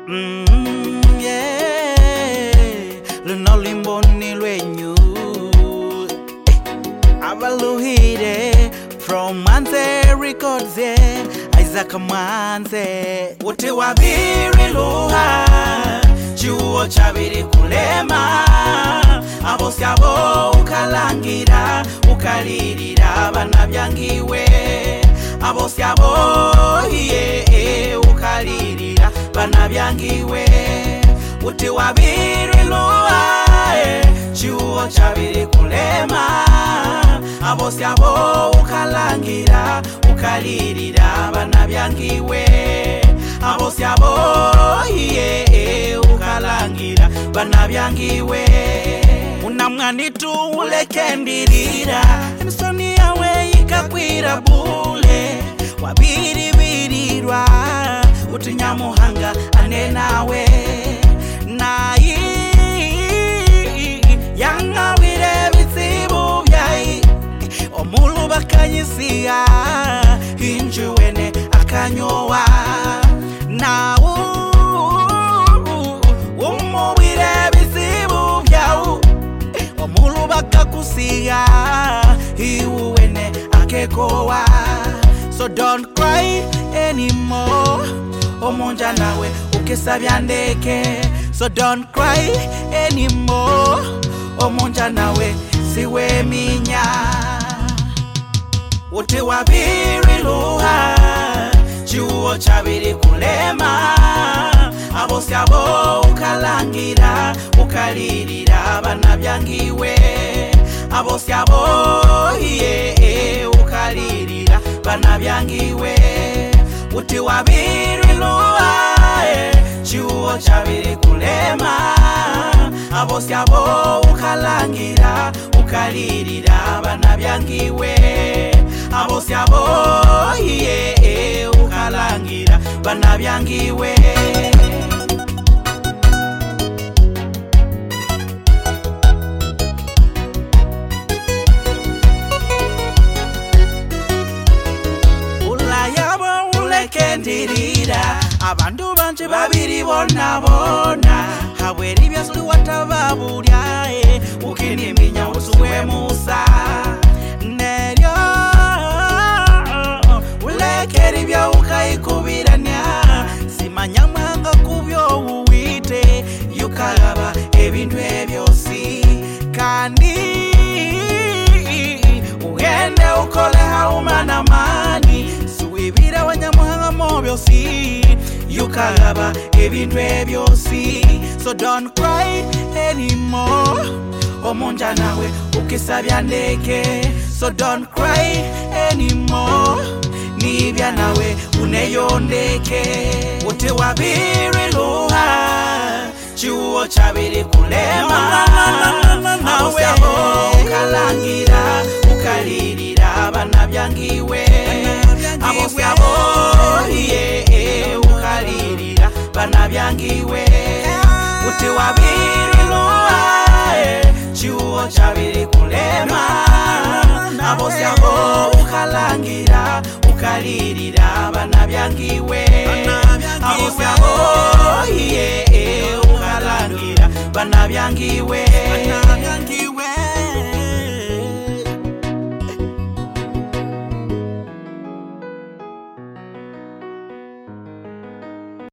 Yeah, luno limboni lwenyu abaluhire from Manze Records, yeah, Isaac Manze. Wote wabiri luha chuo chabiri kulema abosi abo ukalangira ukalirira bana byangiwe abosi abo yeah ukalirira bana byangiwe. Wote wabiri luha chuo chabiri kulema abosi abo ukalangira ukalirira bana byangiwe abosi abo yeah ukalangira bana byangiwe. Unamwanitu ulekendirira emisoni yawe ikakwira bule wabiribirirwa utinyamuhanga anenawe nayi yangawire bitsibu byai omulu bakanyisiya injuwene akanyowa nawu umubire bitsibu byau omulu bakakusiya iwuwene akekowa. So don't cry anymore omonja nawe ukisabya ndeke. So don't cry anymore omonja nawe siwe minya. Wote wabiri luha chuo chabiri kulema abosi abo ukalangira ukalirira bana byangiwe abosi abo yeah ukalirira bana byangiwe. Wote wabiri luha chuo chabiri kulema abosi abo ukalangira ukalirira bana byangiwe abosi abo yeah ukalangira bana byangiwe. Ulayabo ulekendirira abandu banje babiri bonabona habweri byasuli watababulya ukiniminya usuwe musa neryo ulekeri bya ukayikubiranya simanyamanga kubyo uwite yukagaba ebintu ebyosi kandi ugende ukole haumana mani suwibira wanyamuhanga mobyosi yukagaba ebintu ebyosi. So don't cry anymore omonja nawe ukisabya ndeke. So don't cry anymore nibya nawe uneyondeke. Wote wabiri luha chuo chabiri kulema abosi abo ukalangira ukalirira bana byangiwe abosi abo yeah ukalirira bana byangiwe. Wote wabiri luha chuo chabiri kulema abosi abo ukalangira ukalirira bana byangiwe abosi abo yeah ukalangira bana byangiwe.